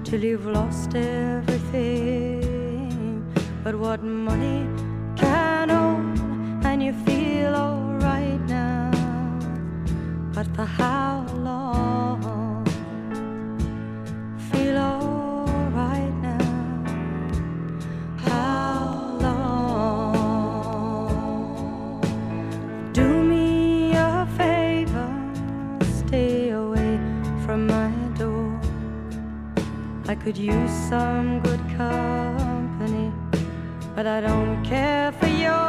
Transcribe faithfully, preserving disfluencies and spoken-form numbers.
till you've lost everything but what money can own, and you feel alright now, but for how long? Feel alright now, how long? Do me a favor, stay away from my door. I could use some good company, but I don't care for your